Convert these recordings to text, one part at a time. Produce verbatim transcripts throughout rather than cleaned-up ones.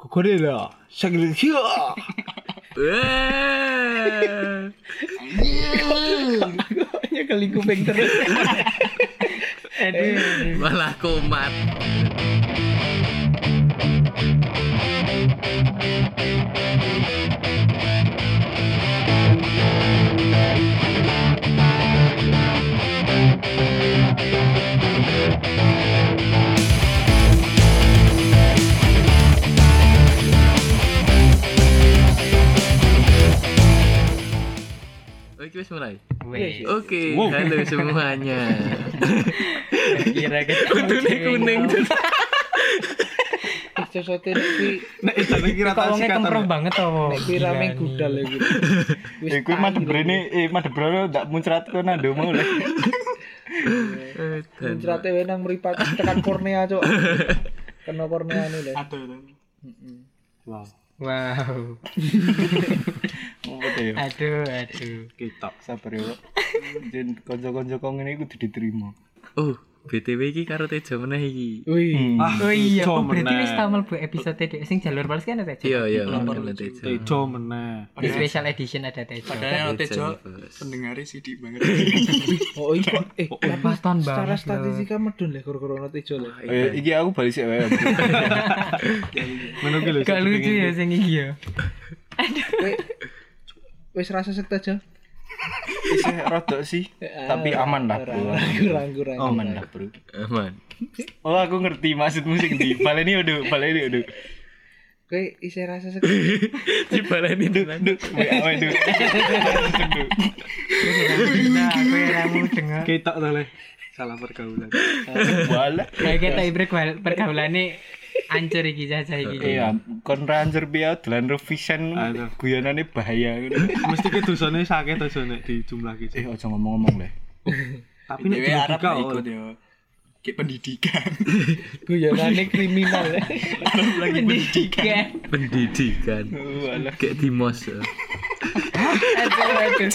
Gorilla, sakit hiu. Wah. Hanya kali kuping terus. Aduh, malah kumat. Oke, wis mulai. Wes. Oke, Wow. halo semuanya. Kira Kudune kuning. Sesuatu iki Nek istane kira kok tak wonge kemproh banget to. Nek kuwi rame gudal iki. Eh kuwi madebrene eh madebrene ndak muncrat kono ndo mau lho. Muncrate wae nang mripat tekan kornea, Cuk. Kena korneane lho. Aduh. Heeh. Wow. Wow. Ngopo ya? Aduh, aduh. Ketok sabar ya. Jen kanca-kanca kok ngene iku kudu diterima. Oh, B T W iki karo Tejo meneh iki. Wih. Oh iya, Tejo oh, berarti meneh. wis tau mlebu episode dek sing jalur balas kan ada Tejo. Iya, iya, bener Tejo. Tejo meneh. Di special edition ada Tejo. Padahal Tejo. Tejo pendengarnya sidik banget. Oh iki kok eh Oh, tapi paton secara banget, statistika medun lho gara-gara ono Tejo lho. Eh iki aku balik sik wae. Ngono ki lho. Gak lucu ya sing iki ya. Kowe wis rasa sek Tejo? Isih rada sih, tapi aman lah, Bro. Kurang kurang. Aman lah, Bro. Aman. Oh, aku ngerti maksudmu sing ndi. Baleni udah, baleni udah. Kowe isih rasa sek Dibaleni tenan. Wae duh. Nah, aku ramu dengar. Ketok to le. Salah pergaulan. Wala. Kayak kita ibrik pergaulane ancur iki jajah iki. Iya, kon rancur piye dolan revision guyonane bahaya ngono. Mesti ke dosane sakit aja nek dijumlahke. Eh, aja ngomong-ngomong le. Tapi nek Dewe Arab dikau ikut ya. Kayak pendidikan. guyonane kriminal. Arab lagi pendidikan. Pendidikan. Walah. Kayak di mos. Aduh, aduh.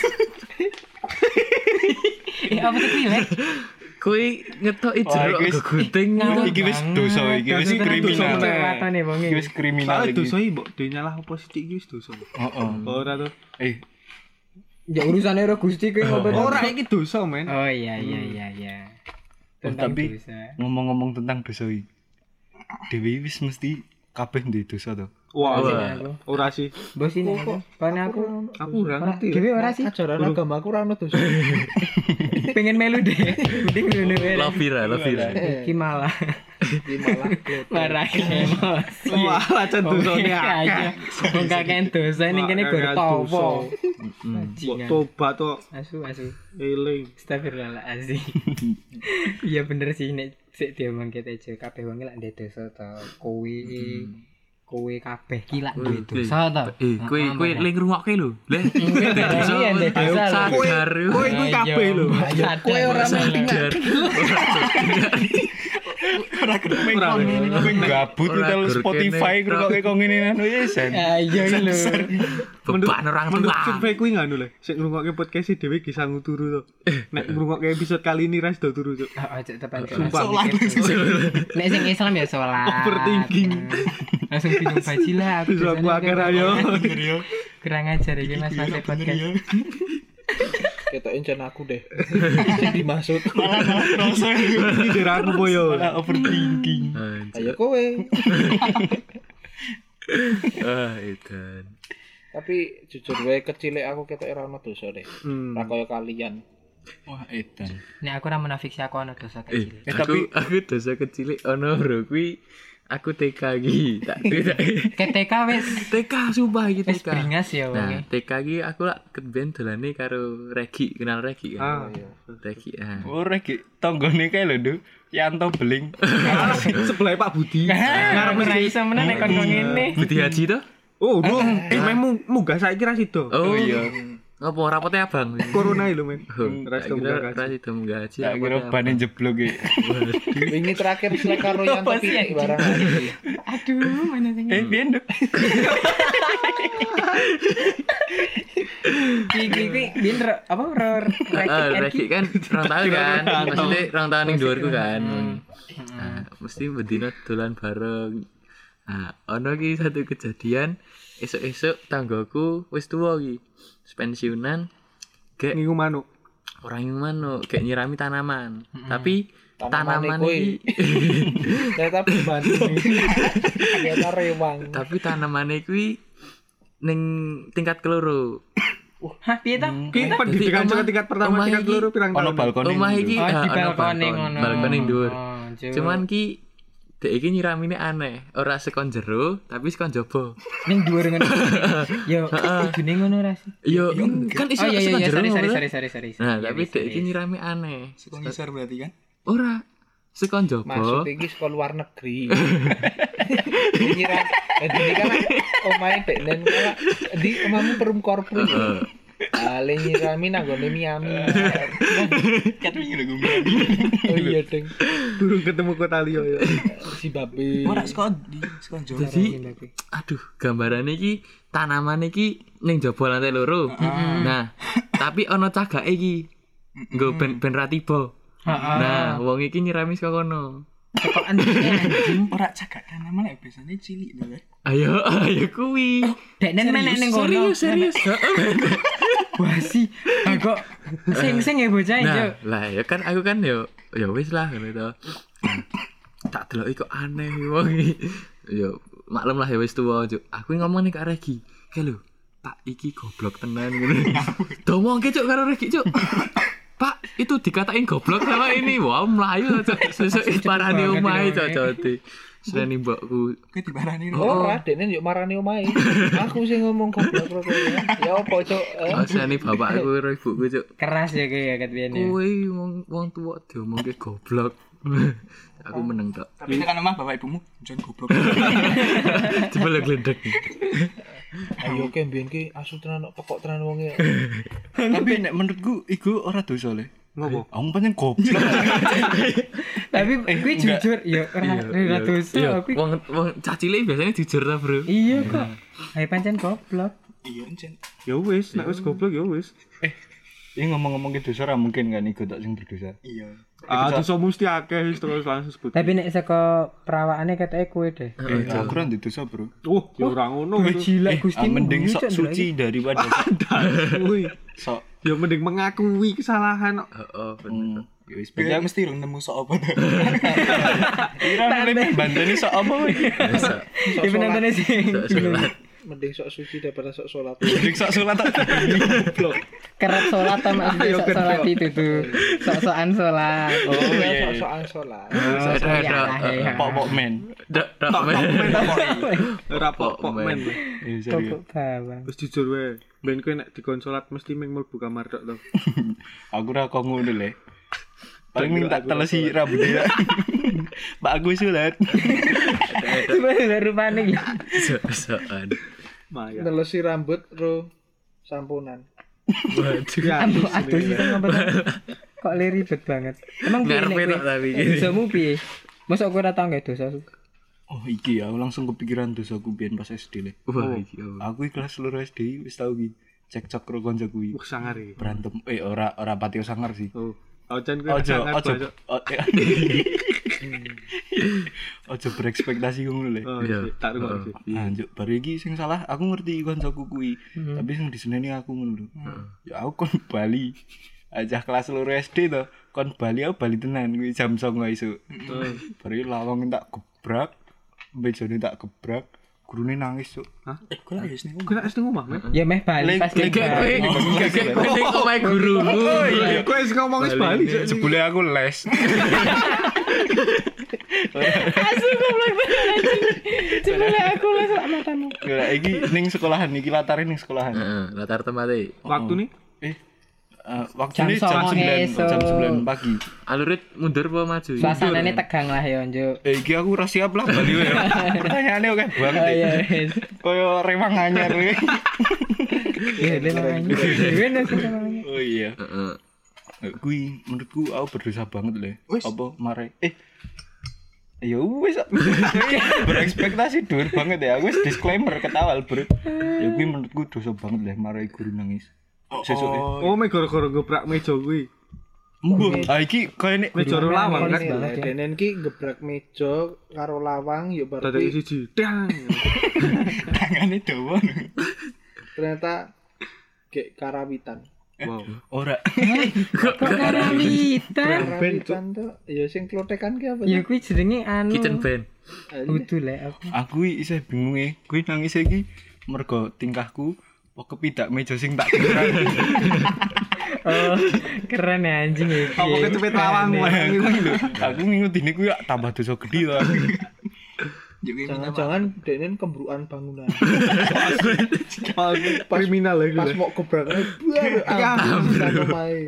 Eh, apa tuh pilih? Kowe ngetoki Wah, jeruk iki wis- kegunting ngono. Iki wis dosa, iki wis kriminal. Watane wong Iki wis kriminal Soale iki. dosa iki mbok dinyalah apa sithik iki wis dosa. Heeh. Ora to. Eh, Ya urusane ro Gusti kowe ngopo. Ora iki dosa, men. Oh iya iya iya iya. oh, Tentang tapi dosa. ngomong-ngomong tentang dosa iki. Dewi wis mesti kabeh ndek dosa to. Wah, Wah. ora sih. Bos ini aku. Pane aku. Aku ora ngerti. Dewe ora sih. Ajaran agama aku ora ono dosa. Pengen melu deh. Mending ngono wae. Lavira, lavira. Iki malah Iki malah marah emosi. Wah, acan dosane akeh. Wong kakek dosa ning kene gur topo. Mbok tobat to Asu asu. eling. Astagfirullahalazim. Iya bener sih nek sik diomong kete aja kabeh wong lak ndek dosa to. Kowe kowe kabeh ki lak duwe dosa to. Eh, kowe kowe ling ngrungokke lho. Lah, Iya ndek dosa. sadar. Kowe kuwi kabeh lho. Kowe ora sadar. Ora gedhe Ora. Kowe gabut Ora tel gur Spotify kene, krukoke kok ngene ngono ya sen. Ayo lho. Beban orang Menurut tua. survei kuwi nganu lho. Sing ngrungokke podcast dhewe ki sangu turu to. Nek ngrungokke episode kali ini ras do turu, Cuk. Aja tepan. Sumpah. Nek sing Islam ya salat. Overthinking. Langsung bingung baji lah aku. Terus aku akhir ayo. bener ya. Kurang ajar iki Mas Mas Bener podcast. ya. ketok encen aku deh. Sing dimaksud. Rasa Iki diraku po yo. Malah overthinking. Ayo kowe. Ah, edan. Tapi jujur wae kecilek aku ketok ora ono dosa deh. Hmm. Ora kaya kalian. Wah, edan. Nek aku ora menafik sih aku ana dosa Eh, kecil. Eh, aku tapi- aku dosa kecil ono bro kuwi aku T K iki. Tak tidak. Ke T K wis T K sumpah iki T wis K. beringas ya Nah, wonge. T K iki aku lak keben dolane karo Regi, kenal Regi Ah. kan. Regi. Ah. Oh, rek tanggane kae lho, Nduk. Yanto beling. Sebelah Pak Budi. Ngarep ora iso meneh nek kon ngene. Budi Haji to? Oh, dong. Eh, memu munggah saiki ra sido. Oh iya. Apa rapotnya abang? Corona lho, men. Oh, Ras tak kira munggah ras gaji. itu munggah haji. Tak kira rapotnya bane abang. jeblok iki. Wingi terakhir selek karo yang Apa tapi sih, anjing? barang. Aduh, mana sing. Eh, piye, Nduk? Iki iki biyen ro- apa ro Ah, Regi kan rong tahun kan. Rong tahun. Maksudnya rong tahun ning dhuwurku kan. Nah, mesti bedino dolan bareng. Nah, ono ki satu kejadian esuk-esuk tanggoku wis tuwa ki. Wis pensiunan gek Ngingu manuk. orang yang manuk gek nyirami tanaman. Tapi Tanaman tanaman iki ternyata bantu ternyata rewang. tapi tanaman kuwi ning tingkat keloro. Hah, piye ta? Ki pendidikan omah- saka tingkat pertama omah tingkat iki- loro pirang Ono tahun. balkon Omah iki Oh, di ah, ono balkone balkon. ngono. Balkone dhuwur. Oh, Cuk. Cuman ki dek iki nyiramine aneh, ora sekon jero tapi sekon jaba. ning dhuwur ngono. Yo, ibune ngono ra sih? Yo kan iso Oh iya sekon iya, jero. sorry sorry ngono. sorry sorry sorry. Nah, Iya, tapi wis, dek wis. iki nyirami aneh. Sekon ngisor berarti kan. Ora sekon Masuk jaba. iki sekolah luar negeri. Nyiram jadi kan omahe dek nen kala di omamu perum korpri. Ale nyirami nanggone Miami. Kat wingi lho gue. Oh iya deng. Durung ketemu kota liya ya. Si babe. Ora sekon di sekon Jawa. Jadi aduh, gambaran iki tanaman iki ning jaba lantai loro. Nah, tapi ana cagake iki. Nggo ben ben ra tiba. Heeh. Nah, wong iki nyirami saka kono. Kok anjing. Ora cagak tanaman lek biasanya cilik lho. Ayo, ayo kuwi. Dek nen menek ning kono. Serius, serius. Wasi. Ah, kok sing-sing ya bocah Nah, yo. lah ya kan aku kan yo ya wis lah ngono to. Tak deloki kok aneh wong iki. Yo maklum lah ya wis tuwa, Cuk. Aku ngomong nih karo Regi. Kae lho, Pak iki goblok tenan ngono. Domongke Cuk karo Regi, Cuk. Pak, itu dikatain goblok sama ini. Wah, melayu Cuk. Sesuk parani omahe Cok. Selain mbokku. Kowe diparani lho. Ora dek nen yo marani omahe. Aku sing ngomong goblok karo kowe. Ya opo cuk? Eh? Oh, selain bapakku karo ibuku, Cuk. Keras ya kayak kat biyen ya. Kowe wong wong tuwa diomongke goblok. Aku meneng tok. Tapi tekan omah bapak ibumu jan goblok. Jebul glendek. Ayo ke mbiyen ki asu tenan pokok tenan wonge. Tapi nek menurutku iku ora dosa le. Ngopo? Aku pancen goblok. Tapi kuwi jujur ya ora ora dosa Iya, kuwi. wong wong cah cilik biasanya jujur ta, Bro. Iya kok. Ayo pancen goblok. Iya jan. Ya wis, nek wis goblok ya wis. Ini ngomong-ngomong ke dosa ora mungkin kan iku tak sing berdosa. Iya. Ah, dosa mesti akeh wis terus langsung sebut. Tapi nek saka perawakane keteke kowe deh. Eh, aku ora ndek dosa, Bro. Oh, ya ora ngono. Kowe gila Ah, Gusti mending mbunyi, sok Cok, suci daripada Woi, sok ya mending mengakui kesalahan. Heeh, Hmm, ya wis Biar berarti mesti rung nemu sok apa. kira nek banteni sok apa iki? biasa. Di penontonnya sih. Salat. Mending sok suci daripada sok salat. Mending sok salat tak goblok. Kerap sholat sama sok sholat itu tuh. Sok-sokan sholat. Oh Ya iya. sok-sokan salat. Ada Pok-pok men. ada Ora pok-pok men. Eh, serius. Pokok bawang. Wis jujur wae. Ben kowe nek dikonsolat mesti ming mlebu kamar tok to. Aku ora kok ngono le. Paling minta telesi rambutnya. Pak aku sulat. Sebenarnya rupanya gitu. Sok-sokan. Maya. Nelesi rambut ro sampunan. Waduh. Ya, Ambo aduh sih sama bener. Kok le ribet banget. Emang piye Ngarepe nek tok tapi kowe? gini. Dosamu piye? Masa kowe ora tau gak dosa? Oh iki ya, aku langsung kepikiran dosaku biyen pas S D le. Wah, iki. oh. Aku iki kelas loro S D wis tau iki cekcok karo kanca kuwi. Wah sangar iki. Berantem eh ora ora pati sangar sih. Oh, ojan kowe Ojo sangar. ojo Bacok. o- eh, ojo berekspektasi ngono le. Oh, Iya. iya, tak rungok sih. Iya. Anjuk baru iki sing salah aku ngerti kancaku kuwi. Tapi sing diseneni aku ngono lho. Ya aku kon Bali. Aja kelas loro S D to. Kon Bali aku Bali tenan kuwi jam songo esuk. Baru iki lawang tak gebrak. Bejone tak gebrak. Gurune nangis, Cuk. Eh, kok lagi sini. Kowe nek wis ngomong, men. Ya meh Bali Lek- pas lek- dia Kowe Bali. kowe ning omahe gurumu. Oh iya, kowe wis ngomong wis bali. Cuk. Jebule aku les. Asu goblok banget. Coba le aku les sak matamu. Ya iki ning sekolahan iki latare ning sekolahan. Heeh, latar tempate. Waktu nih Eh eh, waktu Jam ini jam songo sembilan esuk. jam sembilan pagi. Alurit mundur apa maju? Suasanane tegang lah ya, Njuk. Eh iki aku ora siap lah Bali wae. Pertanyaane oke banget. Oh iki. iya. wis. Koyo rewang anyar kuwi. Ya le makanya. Dewe nek namanya. Oh iya. Heeh. Eh, Kuwi menurutku aku berdosa banget le. Apa mare eh ya wis berekspektasi dhuwur banget ya. Aku wis disclaimer ketawal, Bro. Ya kuwi menurutku dosa banget le mare guru nangis. Sesuk oh me gara-gara goprak meja kuwi. Mbuh, ah iki koyo nek Meja lawang kan. banget ya. Denen ki gebrak meja karo lawang ya bar Dadake kuwi siji. Dang. Tangane dawa. ternyata kayak karawitan. Wow. ora. Kok karawitan? Karawitan tuh ya sing klotekan ki apa? Ya kuwi jenenge anu. Kitchen band. Udu lek aku. Aku isih bingung e, kuwi nangis iki mergo tingkahku kok kepidak meja sing tak kira. Oh, keren ya anjing iki. Apa kecepet lawang wae. Aku ngingutine kuwi tambah dosa gedhi to. Jangan-jangan denen kembruan bangunan. Kriminal lagi. Pas mau gebraknya buar ambil omahe.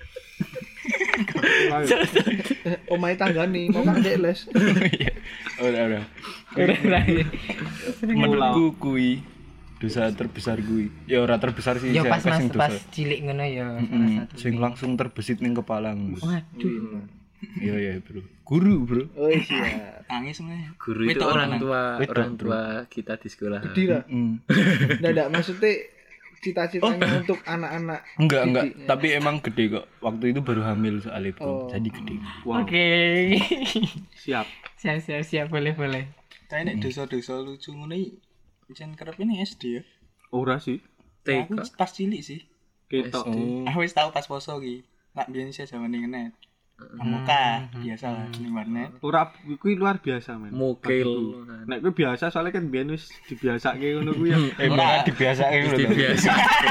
Omahe tanggane, kok kan ndek les. Ora ora. Ora. Menurutku kuwi dosa terbesar kuwi. Ya ora terbesar sih, Ya sing- pas mas sing pas dosa. cilik ngono ya salah Mm, satu. sing langsung terbesit ning kepala. Waduh. Iya iya, Bro. Guru, Bro. Oh iya. Nangis sebenarnya. Guru itu Wetok orang orang. tua, Wetok, orang bro. tua kita di sekolah. Gede lah. Mm. Nggak ada maksudnya cita-citanya untuk anak-anak. Enggak, enggak, didik. tapi emang gede kok. Waktu itu baru hamil soalnya, Bro. Oh. Jadi gede. Wow. Oke. Siap. Siap siap siap boleh boleh. Tapi nek dosa-dosa lucu ngono iki jan kerep ini S D ya. Ora sih. T Aku pas cilik sih. Ketok. Oh. Aku wis tau pas poso iki. Nak biyen sih zaman ning net. Muka biasa lah ning warnet. Ora kuwi luar biasa men. Mukil. Nek kuwi biasa soalnya kan biyen wis dibiasake ngono kuwi ya. Emang dibiasain Mesti lho. biasa.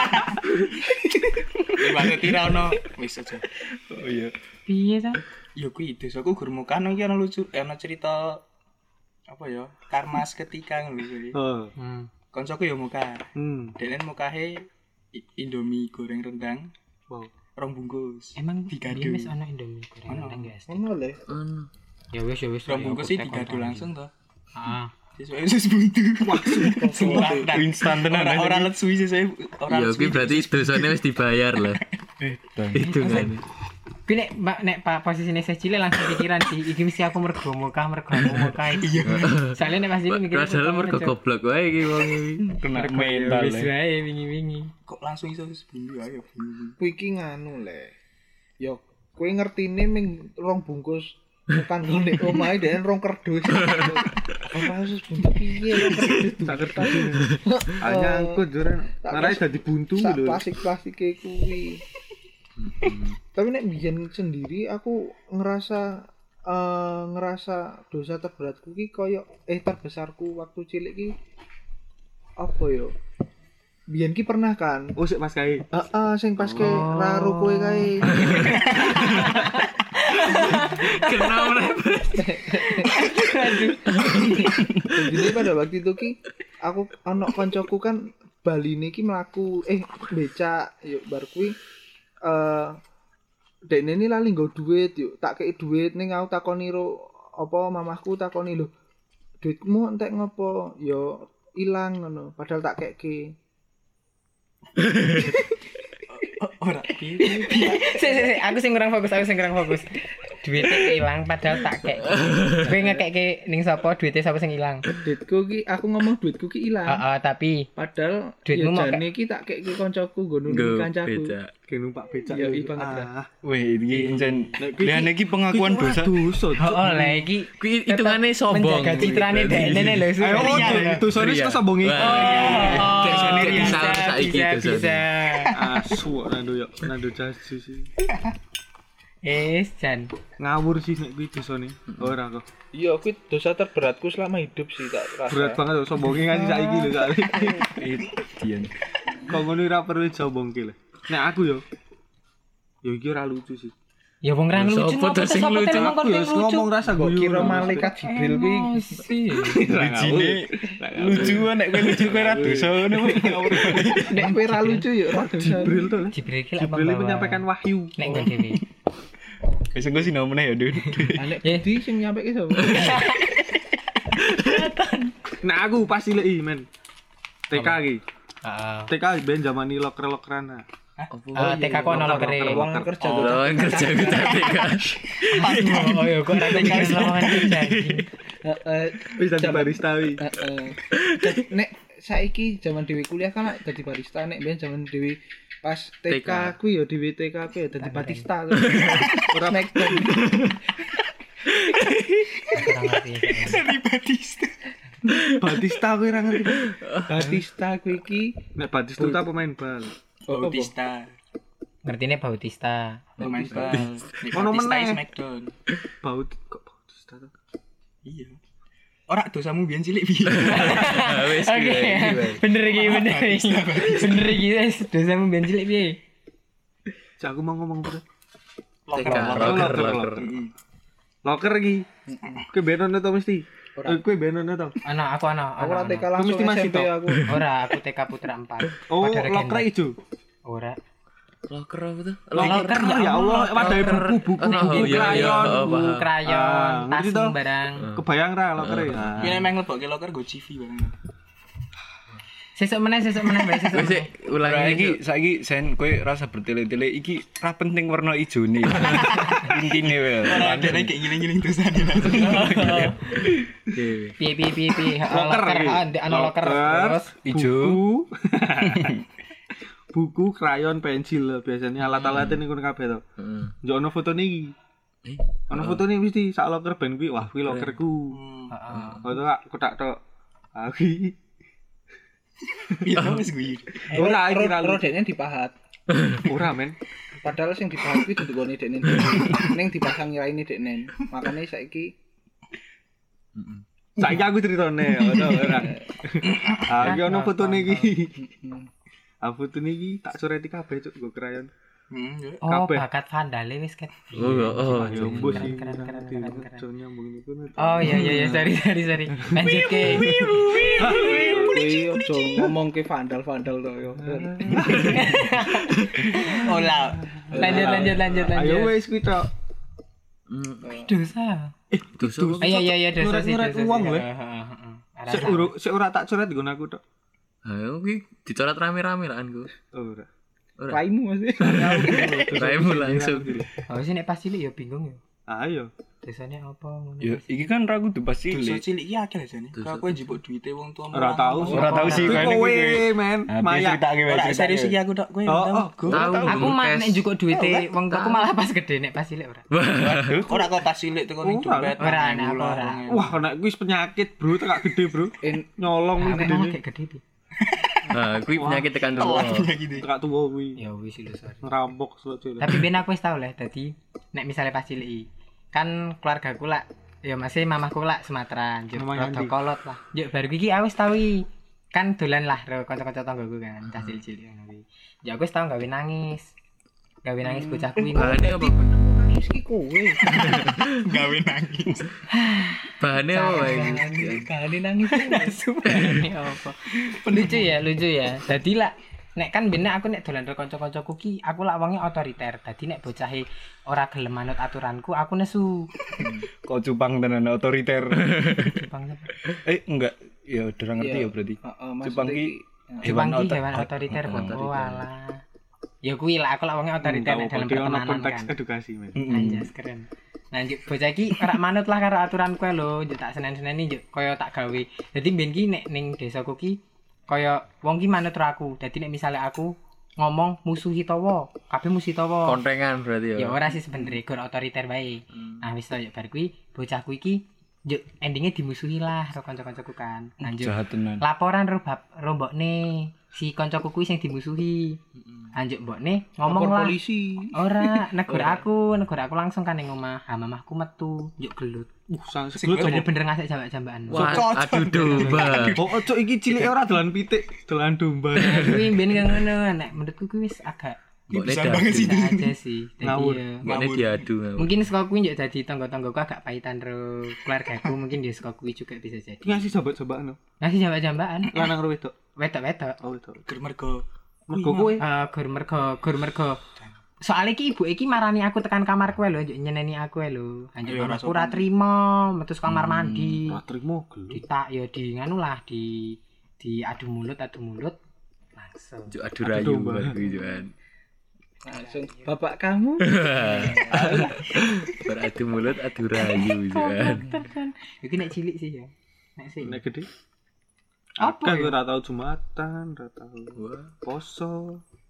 Lewat tira ono wis aja. Oh iya. Piye ta? Ya kuwi dosaku gur muka iki ana lucu, ana cerita apa ya? Karmas ketika ngono kuwi. Oh. Hmm. Koncoku ya muka. Hmm. Denen mukahe i- Indomie goreng rendang Wow. rong bungkus. Emang Digadu. dia wis ana Indomie goreng Ono. rendang guys. Ono le. Ono. Ya wis ya wis. Rong bungkus sih digadu langsung to. Ah. Sesuai wis buntu. Semua Instan tenan. Ora ora let suwi sesuai ora Ya let kuwi suwi. berarti dosane wis dibayar lah. Eh, dan. Itu kan. Tapi nek mbak nek pak posisine saya cilik langsung pikiran sih. Iki mesti aku mergo muka mergo aku muka. Iya. Soalnya nek pas cilik mikir. Padahal mergo goblok wae iki wong iki. Kena mental. Wis ya. wae wingi-wingi. Kok langsung iso buntu ayo buntu. Kuwi iki nganu le. Yo kowe ngertine ming rong bungkus tekan ngene omahe denen rong kerdus. Ora usus buntu piye rong kerdus. Tak kertas. Hanya angkut jare marai dadi buntu Sak lho. plastik-plastike kuwi. Tapi nek biyen sendiri aku ngerasa eh ngerasa dosa terberatku ki koyo eh terbesarku waktu cilik ki apa yo? Biyen ki pernah kan. Oh sik pas kae. Heeh, sing pas ke raru kowe kae. Kena oleh. Jadi pada waktu itu ki aku ana kancaku kan baline ki mlaku eh becak yuk bar kuwi eh dekne ini lali nggo duit yuk tak kei duit ning aku takoni ro apa mamahku takoni lho duitmu entek ngopo yo ilang ngono padahal tak keke Ora piye. Sik sik sik, aku sing kurang fokus, aku sing kurang fokus. Duitnya ilang padahal tak kek. Kowe ngekeke ning sapa duitnya sapa sing ilang? duitku ki aku ngomong duitku ki ilang Heeh, tapi padahal Duitmu ya mau jane ki tak keke kancaku nggo nulungi Go kancaku becak. Kayak numpak becak. Ya, lho. iya banget, Ah. Weh, iki encen. kuwi- Liane iki pengakuan Kuwi dosa. dosa. oh lah iki Kuwi hitungane sombong. menjaga citrane dekne lho Ayo supaya. itu sore Iya. kok sombongi. Oh, Dosane bisa, bisa saiki bisa, dosane. bisa. Asu nando yo nando jasu sih. Es Jan. Ngawur sih nek kuwi dosane. Ora kok. iya kuwi dosa terberatku selama hidup sih tak rasa Berat banget lho sombongi ngasih saiki lho soalnya. Dian. Kok ngono ora perlu sombongke lho. Nek aku yo yo iki ora lucu sih. Ya wong ra lucu Sopo ngopo tuh sing sopo lucu? teh ngomong Aku kon yo lucu. ngomong rasa kok guyu. kira malaikat Jibril kuwi Emosi. Lijine lucu nek kowe lucu kowe ra dosa ngono. nek kowe ra lucu ya ora dosa Jibril tuh. Jibril ki lak Jibril menyampaikan wahyu. nek nggon dhewe. Wis engko sinau meneh ya, Dun. nek Eh. budi sing nyampeke sapa Nah aku pasti lek men. T K iki. Heeh. T K ben zaman ini loker-lokeran. nah. Oh, T K ku ono lokere. lowongan kerja Oh, lawan kerja kita T K. Oh, ya kok ra T K lowongan kerja. heeh Wis dadi barista wi. heeh nek saiki zaman dhewe kuliah kan dadi barista nek ben zaman dhewe Pas T T K. K kuwi ya dhewe T K ku ya dadi Batista. Ora Smackdown. Kurang ngerti. Dari Batista. Batista kuwi ra ngerti. Batista kuwi iki Nek Batista ta pemain bal. Bautista. Ngertine Bautista. Pemain bal. Ono Batista meneh. Smackdown. Baut kok Batista ta? Iya. Ora dosamu biyen cilik piye? Wis Oke. Bener iki, bener iki. Bener iki wis dosamu ben cilik piye? Cak aku mau ngomong terus. T K loker loker. Loker iki. Kowe benono to mesti. Eh kowe benono to. Ana aku ana. aku ora ana, T K ana. langsung Mesti masih S M P toh? aku. Ora, aku T K Putra empat. Oh, Pada loker legenda. ijo. Ora. Loker apa tuh? Loker Ya Allah, wadah buku-buku Oh, buku iya, iya. krayon. Oh, Buku, paham. krayon, Ah, tas ngerti toh? barang. Kebayang ra loker ya. Piye emang lebokke loker go C V bareng. Sesuk meneh, sesuk meneh, bae sesuk. Wis meneh. ulangi Ora iki. iki saiki sen kowe rasa bertele-tele iki ra penting warna ijone. Intine wae. Ora ada kayak giling-giling dosane. Oke. Piye piye piye piye. Ha, Loker Loker, iki. ha, ndek ana loker. Terus Ijo. Buku. Buku, krayon, pensil biasanya alat-alatnya ning kono kabeh to. Heeh. Njok ono fotone iki. Eh, Ono fotone mesti sak loker ben kuwi. Wah, kuwi lokerku. heeh. Foto tak kotak tok. Ah kuwi. Iya wis gue. Ora iki ra Ro dekne dipahat. ora men. Padahal sing dipahat kuwi dudu gone dekne. Ning dipasang raine dekne. Makane saiki Saiki aku critane, ono ora. Ah iki ono fotone iki. Ah fotone iki tak sureti kabeh cuk nggo krayon. Hmm, ya. Oh, Kabeh. bakat vandale wis ket. Oh, oh. Ya mbus keren, iki. keren, keren, keren, keren. Aja nyambung niku. Oh iya iya iya, sorry sorry sorry. Lanjut ke. kuwi ojo ngomongke vandal-vandal to yo. Olah. Lanjut lanjut lanjut lanjut. Ayo wis kuwi tok. Dosa. Dosa. Ah, iya iya iya dosa sih Nguret-nguret dosa. sih. uang lho. Heeh, heeh, heeh. Arah Sik salah. ora sik ora tak coret nggon aku tok. Ayo kuwi dicoret rame-rame lah anku. Ora. Raimu Mas. Raimu langsung. Oh sih nek pas cilik ya bingung ya. Ayo. Dosane apa ngono. Ya iki kan ra kudu pas Dosa cilik. cilik iki akeh jane. Dosa. Kok kowe njupuk duwite wong tuamu. Ora tau sih. Ora tau sih Kuwi kene kowe kuwi. men. Nah, Maya. ceritake wae. Ora ceritake. serius iki aku tok kowe Oh, tau. oh. Go. Tahu. Aku mah Kes. nek njukuk duwite wong tuaku malah pas gede nek pas cilik ora. Ora kok pas cilik tekan ning Ora. dompet. Ora, nek aku ora. Wah, nek kuwi wis penyakit, Bro, tak gede, Bro. En Nyolong kuwi Nek malah gedene. kayak gede pi. Nah, kuwi penyakit tekan tuwa. gitu. Tak tuwa kuwi. Ya wis lho sorry. Ngerampok suatu. Tapi ben aku wis tau lah dadi nek misale pas cilik iki, kan keluargaku lah ya masih mamahku lah Sumatera, njuk Mamahnya rada ndi? kolot lah. Njuk baru iki aku wis tau iki. Kan dolan lah karo kanca-kanca tanggoku kan, cah cilik-cilik ngono kuwi. Ya aku wis tau gawe nangis. Gawe nangis bocah kuwi. Bahane apa? nangis ki kowe. Gawe nangis. Bahane apa wae? Kali nangis ini apa? Lucu ya, lucu ya. Dadi lah nek kan ben aku nek dolan karo kanca-kancaku ki, aku lak wonge otoriter. Dadi nek bocahe ora gelem manut aturanku, aku nesu. Kok cupang tenan otoriter. Bang Eh enggak, ya udah ngerti ya berarti. Heeh, Cupang ki Cupang ki otor- hewan otoriter kok. otoriter. Oh alah. Ya kuwi lah aku lak wonge otoriter nek dalam Ono pertemanan konteks kan. edukasi, men. Mm-mm. Anjas keren. Nah, njuk bocah iki ora manut lah karo aturan kowe lho, njuk tak senen-seneni njuk kaya tak gawe. Dadi mben ki nek ning desaku ki kaya wong ki manut karo aku. Dadi nek misale aku ngomong musuhi tawa, kabeh musuhi tawa. Kontrengan berarti ya. Ya ora sih sebenarnya gur otoriter bae. Nah wis to ya bar kuwi bocahku iki njuk endinge dimusuhi lah karo kanca-kancaku kan. Nah njuk Jahat tenan. laporan ro bab ro mbokne si kancaku kuwi sing dimusuhi. Anjuk mbokne ngomong Lapor lah. polisi. Ora, negur aku, negur aku langsung kan ning omah. Ha mamahku metu, njuk gelut. Uh, sang Sing sebut apa? Bener-bener ngasih jambak-jambakan. Wah, adu domba. Oh, ojo iki cilik ora dolan pitik, dolan domba. Kuwi mben kang ngono, nek menurutku kuwi wis agak Mbokne Bisa banget sih. bisa aja sih. Dadi Ngawur. ya Mbokne diadu. mungkin saka kuwi njuk dadi tangga-tanggaku agak paitan ro keluargaku, mungkin dia saka kuwi juga bisa jadi. Ngasih sobat-sobat no. Ngasih jambak-jambakan. Lanang karo wedok. Wedok-wedok. Oh, wedok. Ger mergo Mergo kowe Eh gur mergo, gur mergo. Soale iki ibu iki marani aku tekan kamar kowe lho, njuk nyeneni aku lho. Anjuk Ayo, ora aku ora trimo, metu kamar mandi. ora trimo gelo. Ditak ya di nganu lah di di adu mulut adu mulut langsung. Juk adu rayu domba. kuwi juan. Langsung bapak kamu Beradu mulut adu rayu juan. Iki nek cilik sih ya. Nek sih. Nek gede. Apa Kan ya? ora tau Jumatan, ora tau Wah. poso.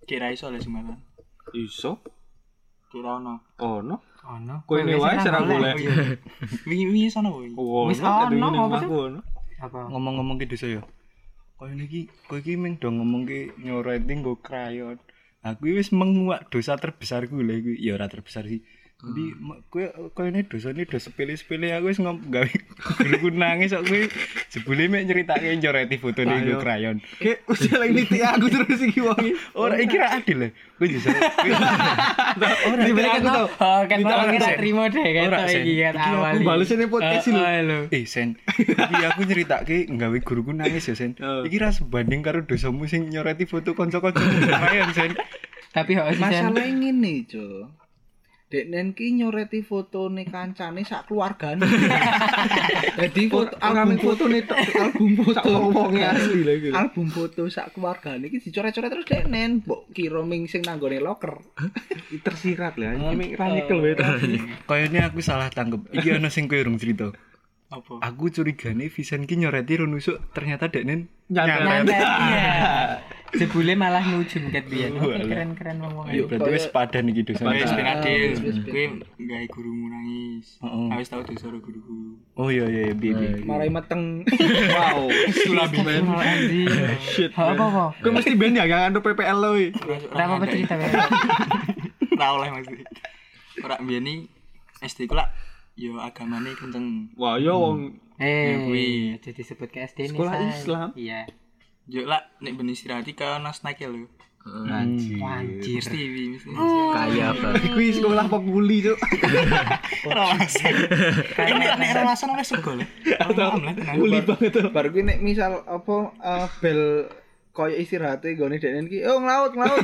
Kira iso le Sumatera. Iso. Kira ono. Ono. Ono. Kowe ini wae ora golek. Wingi-wingi sono woy. Wis Wis ono, apa aku ono. Apa? Ngomong-ngomong ke desa ya. Koyo niki kowe iki ming do ngomong ke nyoreti nggo krayon. Aku wis menguak dosa terbesarku lho iku. Ya ora terbesar sih. Jadi kowe koyo ne dosane do sepele-sepele aku wis ngom gawe guruku nangis kok kowe jebule mek nyeritake nyoreti fotone nggo krayon. Kayak udah lagi nitik aku terus iki wong. Ora iki ra adil lho. Kowe bisa. Ora Diberikan aku tau. Oh, kan Ora, orang kira Sen. terima deh kan Ora, Sen. iki kan Iki aku awal. balesane podcast lho. Halo. Eh Sen, iki aku nyeritake nggawe guruku nangis ya Sen. Oh. Iki ra sebanding karo dosamu sing nyoreti foto kanca-kanca krayon Sen. Tapi kok sih Sen. Masalah ngene, Jo. Deknen ki nyoreti fotone kancane sak keluargane. Dadi foto album fotone tok album foto wonge asli lho iki. album foto sak keluargane iki dicoret-coret terus deknen, mbok kira ming sing nanggone loker. Tersirat lah, iki ra nyekel wae to. Kayaknya aku salah tangkep. Iki ana sing kowe urung cerita. Apa? Aku curigane Vincent ki nyoreti runusuk ternyata deknen Nyantet. Nyantet. Iya. Jebule malah nujum ket biyen. Oke, keren-keren wong-wong. Ayo berarti wis padan iki dosane. Wis ben adil. wis, wis, wis. Kowe gawe gurumu nangis. Heeh. Awis tau dosa karo guruku. Oh iya iya piye piye. Marai meteng. Wow. Sulami ben. Shit. Apa apa? Kowe mesti ben ya gak ngantuk P P L lo iki. Ora apa cerita wae. Ora oleh maksud. Ora mbiyen iki S D ku lak yo agamane kenceng. Wah, yo wong Eh, kuwi. jadi sebut ke S D ini. Sekolah Say. Islam. Iya. Yo lak nek ben istirahat iki ono snack lho. Anjir. Mesti mesti. Kaya banget. kuwi sekolah pokuli, Cuk. Ora masak. Nek nek ora masak oleh sego lho. Uli banget tuh. Bar kuwi nek misal apa eh, bel koyo istirahate gone deknen ki, oh nglaut nglaut.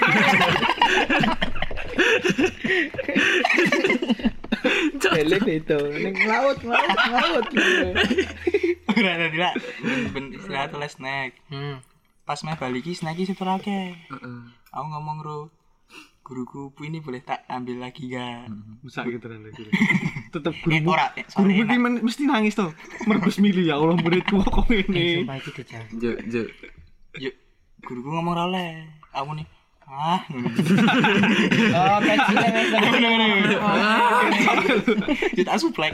Bele beda, ning nglaut nglaut nglaut. Ora ada dilak. Ben istirahat oleh snack. Hmm. Pas meh balik iki snack iki super akeh. Aku ngomong ro guruku Bu ini boleh tak ambil lagi gak? Musak gitu kan lagi. Tetep Eh, guru. ora, eh, Guru sorry, iki enak. men- mesti nangis tuh. Merbes milih ya Allah muridku kok Eh, ngene. sumpah iki dijak. Juk juk. Yuk, guruku ngomong ra oleh. Aku nih, ah, Oh, kecil wes. kita suplek.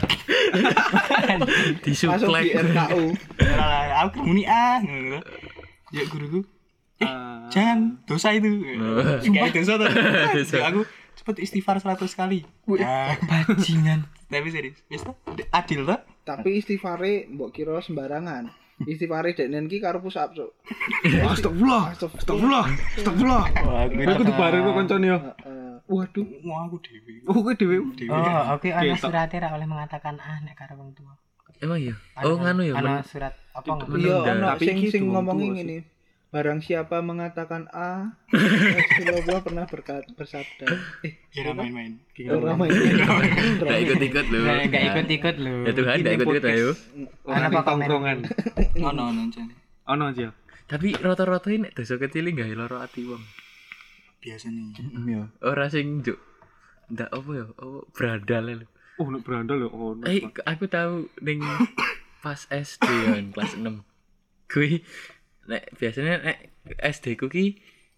Langsung Disuplek. di R K U. Ora lah, aku kermuni ah. ngono. Yuk guruku, Ah. jangan dosa itu. Sumpah dosa tuh. Dosa. Yuk, aku cepet istighfar seratus kali. Ah, Bajingan. tapi serius, wis tuh adil tuh. Tapi istighfare mbok kira sembarangan. Istighfare deknen ki karo push up, Cuk. Astagfirullah. Astagfirullah. Astagfirullah. Aku tuh bareng kok koncone yo. Heeh. Waduh, Wah, aku dewi. Oh, kowe dhewe. Dewi. Oh, oke ana Ketok. surate ra oleh mengatakan ah nek karo wong tua. Emang iya. Oh nganu ya. Ana men- surat apa ngono? iya Menunda. ono Tapi sing iki sing tuh ngomongin tua sih. ngene. Barang siapa mengatakan A, Rasulullah pernah berkata bersabda. Eh, Kira main-main. orang main. Nggak ikut-ikut loh. Nah, enggak ikut-ikut lho. Ya Tuhan, nggak ikut-ikut ayo. Ana apa komen? tongkrongan. Ono ono jan. Ono aja. Tapi rata-rata ini dosa kecil nggak loro ati wong. Biasa nih. Iya. Ora sing juk. Ndak apa ya? Oh, brandal lho. Oh, nek berandal yo ono. Eh, aku tahu ning pas S D kan kelas enam. Kuwi nek biasanya nek S D ku ki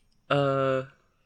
eh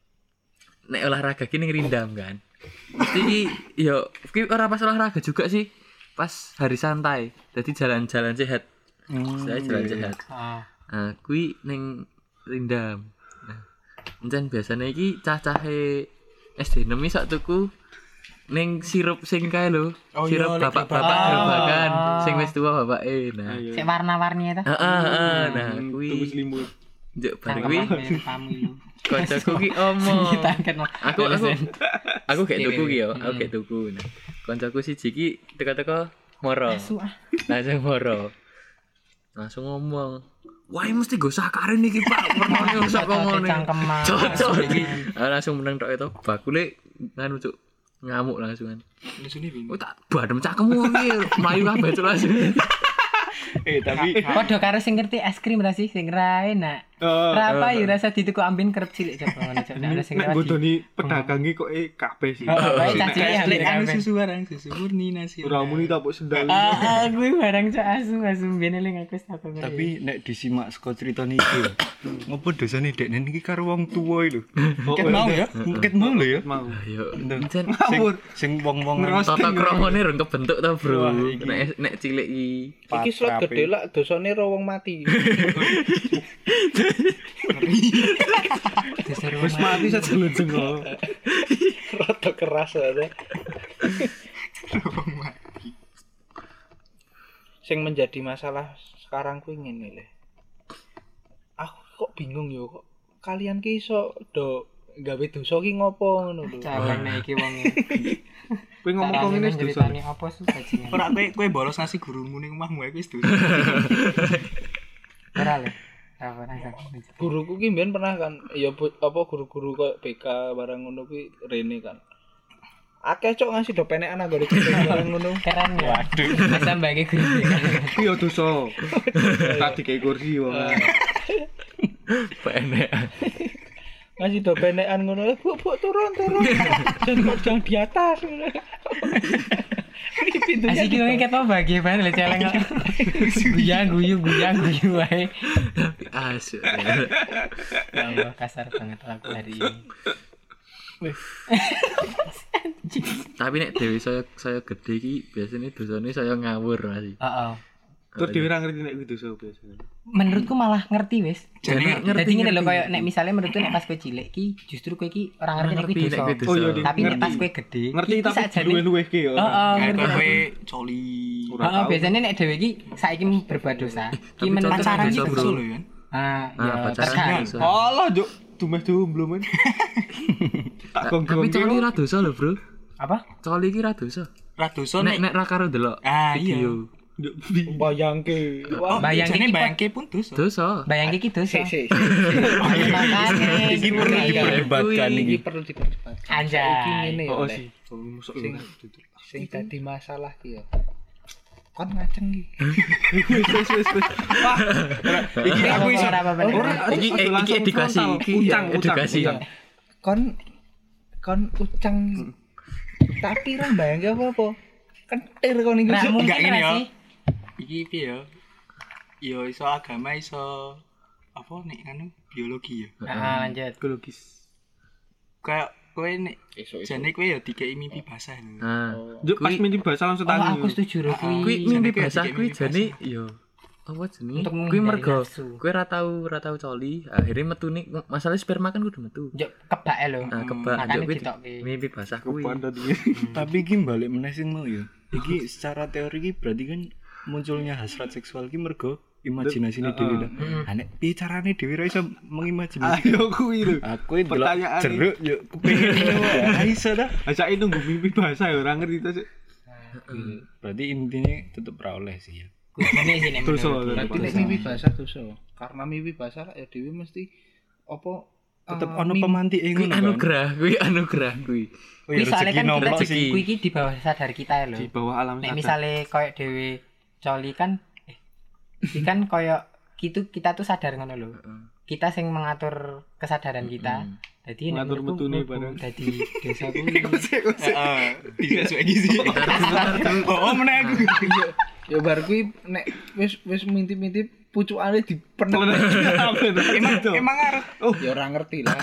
nek olahraga ki ning rindam kan. Mesti ki yo ki ora pas olahraga juga sih. Pas hari santai. Jadi jalan-jalan sehat. Saya jalan sehat. Ah, Nah, kuwi ning rindam. Nah, encen biasanya iki cah-cahe S D enam iki sak tuku ning sirup sing kae lho. Oh, iya, Sirup lek bapak-bapak gerbakan. gerbakan Oh. sing wis tuwa bapake. Nah, Ayo. sik warna-warni ta. heeh heeh. Nah, Tunggu kuwi selimut. njuk bareng Cangkem kuwi ambil pamilu. kancaku ki omong. Kita angkat mau. Aku aku aku gak tuku ki yo, Hmm. aku gak tuku. Nah, kancaku siji ki teka-teka moro. Asu ah. Langsung moro. Langsung ngomong, "Wah, mesti go sakarin iki, Pak. Pernah rusak kok ngono." Cangkeman. Cocok iki. Ah, langsung meneng tok itu. Bakule nganu cuk. Ngamuk langsungan. Lucu nih, Bin. Oh tak badem cakemmu iki. Mlayu kabeh cuk langsung. Eh tapi Padha karo sing ngerti es krim ra sih sing ra enak. Eh, Rapa ya rasa dituku ambin kerep cilik coba ngono cok. Nek sing nek rawat. bodoni pedagang iki kok eh kabeh sih. Oh, bae cah cilik Cilik ambin anu kabeh. susu barang susu murni nasi. Ora muni tak mbok sendal. Ah, gue barang cok asu asu biyen eling aku tak kok. Tapi nek disimak saka critane iki lho. Ngopo dosane dekne iki karo wong tuwa iki lho. Ket mau ya. Ket mau lho ya. Mau. Ayo. Sing sing wong-wong Tata kromone rung kebentuk ta, Bro. Wah, iki. Nek nek cilik iki. Iki slot gede lah dosane ro wong mati. Wis mati saja lunjeng kok. Rada keras aja. Sing menjadi masalah sekarang ku ngene lho. Aku kok bingung yo kok kalian ki iso do gawe dosa ki ngopo ngono lho. Cabang nek iki wong. Kowe ngomong kok ngene wis dosa. ceritane apa sih bajingan. Ora kowe kowe bolos nasi gurumu ning omahmu iku wis dosa. Ora lho. Apa nang. Guruku ki mbiyen pernah kan ya bu- apa guru-guru koyo B K barang ngono kuwi rene kan. Akeh cok ngasih do penekan anggone barang ngono. Keren ya. Waduh. Masa mbake guru. Ku yo dosa. Tadi kayak kursi wong. Penek. Ngasih do penekan ngono. Eh, Bu, bu turun turun. Jangan jangan di atas. Ini pintunya Asik iki wong ketok bagi banget lho celeng kok. Guyang guyu guyang guyu wae. Asyik. Ya Allah, kasar banget aku hari ini. Tapi nek dewe saya saya gede iki biasanya dosane saya ngawur masih. Heeh. Tur dhewe ra ngerti nek kuwi dosa biasa. Menurutku malah ngerti wis. Jane Dadi ngene lho koyo nek misale menurutku nek pas kowe cilik ki justru kowe ki ora ngerti nek kuwi dosa. Oh iya, Dik. Tapi nek Ngerti. pas kowe gede, Ngerti iki tapi sakjane- luwih-luwihke yo. Heeh, Kayak ngerti. kowe coli. Ora Heeh, tau. biasanya nek dhewe iki saiki berbuat dosa. Ki tapi menurut Pacaran dosa, iki bro. dosa lho kan. Ah, Ah, ya pacaran pacaran. dosa. Allah, Juk. Dumeh jomblo men. Tak Tapi gonggong coli ra dosa lho, Bro. Apa? Coli iki ra dosa. Ra dosa Nek nek nek ra karo delok Ah, iya. video. Juk. bayangke. Wah, Bayang jane iki bayangke pun dosa. Dosa. Bayang iki dosa. sik sik. Makane Iki perlu iya. diperdebatkan Iki iki. perlu diperdebat. Anjay. Iki ngene ya. Oh Lek. sih. Oh, masuk Sing sing. sing dadi masalah ki ya. Kon ngaceng iki. Wis wis wis wis. Wah. Iki aku iso ora apa-apa. Ora, Iki aja iki langsung edukasi, frontal. iki Ucang, ucang, edukasi. ucang. Kon kon ucang. Tapi ra bayangke apa-apa. Kentir kon iki. Nah, mungkin Enggak ngene ra ya. sih. Iki piye ya? Yo iso agama iso apa nek anu biologi ya. Ah, lanjut. Biologis. Kayak kowe nek Esuk-esuk. jane kowe ya dikei mimpi basah lho. Nah, Juk pas Kuwi- mimpi bahasa langsung Oh, tangi. aku setuju ro kuwi kuwi. mimpi Jane kuwi basah dikek kuwi mimpi jane yo apa jenenge? Untuk Kuwi menghindari mergo nafsu. kowe ra tau ra tau coli, akhirnya metune masalah sperma kan kudu metu. Njok kebake lho. Nah, kebak Makane njok kuwi ditokke. mimpi basah kuwi. Pandot iki. Tapi iki balik meneh sing mau ya. Iki secara teori iki berarti kan munculnya hasrat seksual iki mergo imajinasine dhewe ta. Ha nek piye carane dhewe ra iso mengimajinasi. Ayo kuwi lho. Aku delok Pertanyaan jeruk yo kepengin ngono. Iso ta? Ajake nunggu mimpi bahasa ya ora ngerti ta. Cuk. Berarti intinya tetep ra oleh sih ya. Kudune sih nek Dosa, menurutku. Berarti nek mimpi basah dosa. Karena mimpi basah ya dhewe mesti apa Tetep eh, ono mim- pemantik Kuwi ngono kan. anugerah, kuwi anugerah kuwi. Oh, Kuwi ya, soalnya rezeki kan kita nomplok sih. kuwi iki di bawah sadar kita ya lho. Di bawah alam Nek sadar. misale koyo dhewe coli kan eh iki kan koyo gitu kita tuh sadar ngono lho. Kita sing mengatur kesadaran kita. Dadi nek Ngatur menurutku metune mlebu barang. dadi dosa kuwi. Heeh. Bisa suwe iki sih. Oh, meneh aku. Ya bar kuwi nek wis wis mintip-mintip pucukane dipenek. Emang emang arep Oh, ya ora ngerti lah.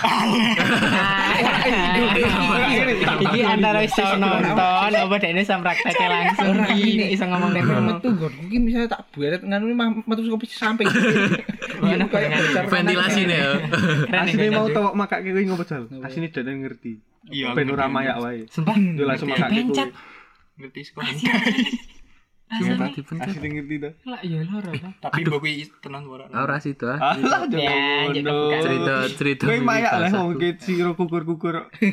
Iki antara wis tau nonton apa dekne sam praktek langsung Ora iki gini. iso ngomong Nek ngono. metu nggonku iki misalnya tak bueret nganu mah metu saka pis samping. Iya kayak bocor Ventilasi nih ya. Asine mau tawak makake kuwi ngopo jal? Asine dene ngerti. Iya, Ben ora ngerti, mayak ngerti. wae. Sumpah. Yo langsung makake kuwi. Pencet. Ngerti sekolah. Sumpah dipencet. Asine ngerti ta. Lah ya loro ta. Tapi mbok kuwi tenan ora. Ora sido ah. Alah Ya, jono. jadi kebuka. Cerita cerita. Kowe mimpi mayak lah basah wong kuwi. iki sira kukur-kukur.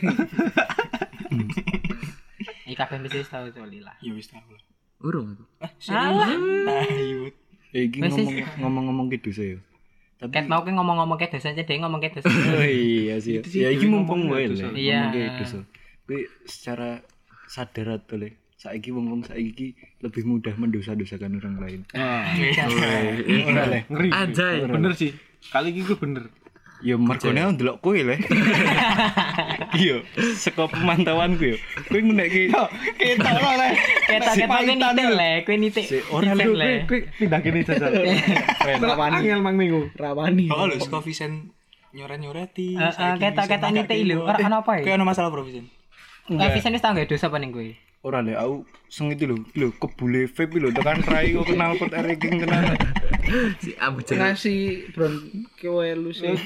Iki kabeh mesti wis tau coli lah. Ya wis tau lah. Urung aku. Alah. Ayo. Eh, iki Wes, ngomong ngomong-ngomong ke dosa ya. Tapi Ket mau ki ngomong-ngomong ke dosa aja deh ngomong ke dosa. oh iya sih. Ya iki mumpung wae dosa. lah. Iya. Ngomong ke dosa. Kuwi secara sadar atau le saiki wong-wong saiki iki lebih mudah mendosa-dosakan orang lain. Ah, Ora le. ngeri. Anjay. Bener sih. Kali iki ku bener. Ya mergone ndelok kowe le. Iya, saka pemantauanku yo. Kowe ngenekke Ketok kok le. Ketok-ketok kowe nitik le, kowe nitik. ora Vincent Kowe kowe pindah kene jajal. Rawani. Angel mang minggu. Rawani. Oh lho saka Vincent nyoret-nyoreti. Heeh, ketok-ketok nitik lho. Ora ono apa Kowe ya? ono masalah bro Vincent? Eh, Vincent wis tau gak dosa apa ning kowe? ora le aku seng itu lho. Lho kebule vape lho tekan rai kok kenal pot ranking tenan. Si ambu jeneng. Ngasih bronkiolus sih.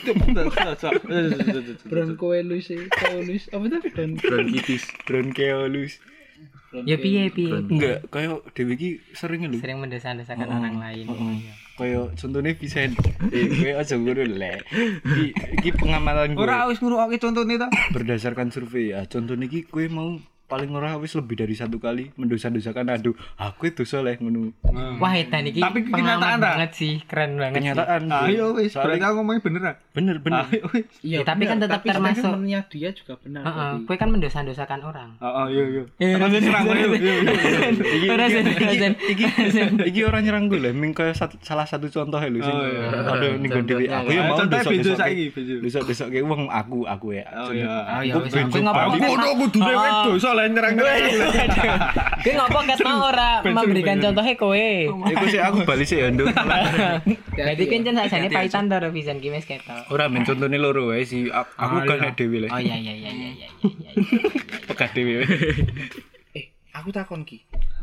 Bronkiolus sih. Kiolus. Apa tapi bron? Bronkitis. Bronkeolus. Ya piye piye. Enggak, kayak dewe iki sering lho. Sering mendesak-desakan orang lain. Kayak contohnya Vincent. Eh, kowe aja ngono le. Iki iki pengamalan gue. Ora wis ngurukke contone ta. Berdasarkan survei ya, contohnya iki kowe mau paling ora wis lebih dari satu kali mendosa-dosakan aduh aku itu soleh ngono. Wah, edan iki Tapi pengalaman kenyataan, Ra. banget sih, keren banget. sih. Kenyataan. Ayo wis, Soalnya- berarti aku ngomongnya bener ah. bener bener. Ayo wis. Ya, tapi kan tetap termasuk- statementnya dia juga benar. Heeh, berarti. kowe kan mendosa-dosakan orang. Heeh, yo yo. Eh, Terus serang yo yo. Iki Ora sen, ora sen. iki iki orang nyerang gue lah, ming kayak sat- salah satu contoh lho sing Oh, iya. ada ning gon dhewe aku ya mau Contohnya dosa bejo saiki, bejo. dosa-dosa ke wong aku aku ya. Oh iya. Oh ya wis Ben kowe ngopo Bali. kok Ngono kudune wis dosa lah nyerang. kowe ngopo ket mau ora memberikan contohnya kowe. Iku sih aku bali sih ya, Nduk. Berarti kan jan sakjane paitan to Vincent ki wis ketok. Ora men contone loro wae sih. Aku aku kan nek dhewe le. Oh iya iya iya iya iya. Pegah dhewe. Eh, aku takon ki.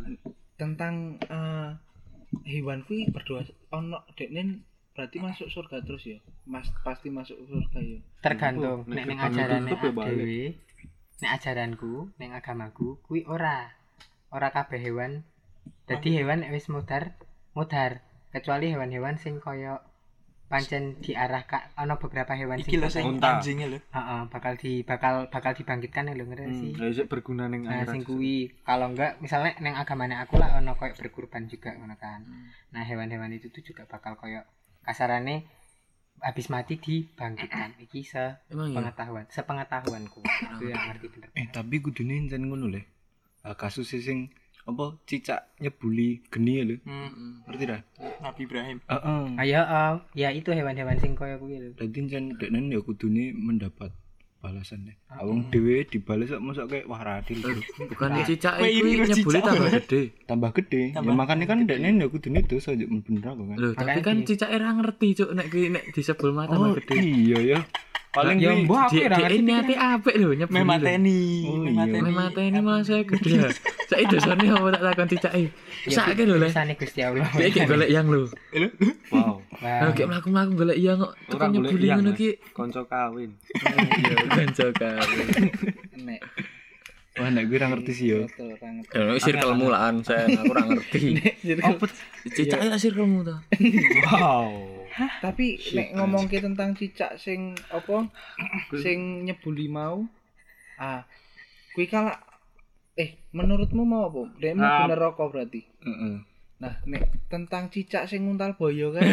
Tentang eh, hewan kuwi berdoa ono dekne berarti masuk surga terus ya. Mas pasti masuk surga ya. Tergantung Nek nek ning gerbang ajarane ditutup ya balik. dhewe. Nek ajaranku, ning agamaku kuwi ora. Ora kabeh hewan. Dadi hewan nek wis mudhar, mudhar. Kecuali hewan-hewan sing kaya pancen diarah ka ana beberapa hewan Iki sing lho sing Unta. anjingnya lho. heeh bakal di bakal bakal dibangkitkan lho ngerti sih. Ya sik berguna ning Nah, akhirat. sing kuwi kalau enggak misalnya neng agamane aku lah ono koyo berkurban juga ngono kan. Nah, hewan-hewan itu tuh juga bakal koyo kasarane habis mati dibangkitkan. Iki se Emang ya? pengetahuan, sepengetahuanku. Aku yang ngerti bener. Eh tapi kudune encen ngono le. Ah, kasus sing apa cicak nyebuli geni lho. Hmm. Ngerti ra? Nabi Ibrahim. Heeh. Ayo, oh, ya itu hewan-hewan sing koyo kuwi lho. Dadi encen deknen ya kudune mendapat balasan deh. Awang dhewe dibales kok mosok kayak wah radil bro. Bukan cicak Kowe itu iri karo nyebuli cicak. tambah gede. Tambah gede. Ya Tambah makanya kan deknen ya kudune dosa yo mlebu neraka kan. Loh, tapi Makanya kan di- cicak ora ngerti cuk nek ki nek disebul mah Oh tambah gede. iya ya. Paling Ya, kuwi mbah aku Di ora ngerti. ini ati apik lho nyebuli. Me lho. mateni. Oh, Me iya. mateni. Me mateni malah saya gede ya. Saiki dosane apa tak takon cicake. Sak lho le. Pisane Gusti Allah. Dia iki golek yang lho. Wow. Lah Wah. kayak mlaku-mlaku golek yang kok Ora tukang golek nyebuli iyang, ngono Mas. ki. Kanca kawin. Iya, kanca kali. Nek wah nek gue ora ngerti sih yo. betul ora ngerti. Ya circle-mu lah an saya aku ora ngerti. Apa cicak ya circle-mu to? Wow. Tapi nek ngomongke tentang cicak sing apa sing nyebuli mau ah kuwi kala eh menurutmu mau apa? Dekmu Ah. bener rokok berarti. Heeh. Nah, nek tentang cicak sing nguntal boyo kan.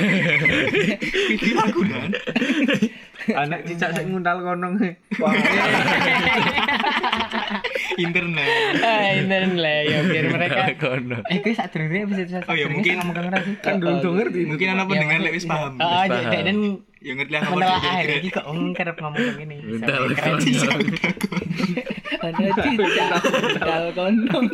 Anak cicak sing nguntal kono. Wah, Internet. Eh, internet lah ya biar mereka. Kono. Eh, kuwi sak durunge bisa bisa. Oh, ya, mungkin- ngomong ora sih. Kan durung ngerti. Mungkin ana pendengar lek wis paham. Oh, paham. jadi dan Ya ngerti lah apa menelaah iki kok wong kerep ngomong ngene. Bentar, Keren. bentar. ada cicak nguntal kondong.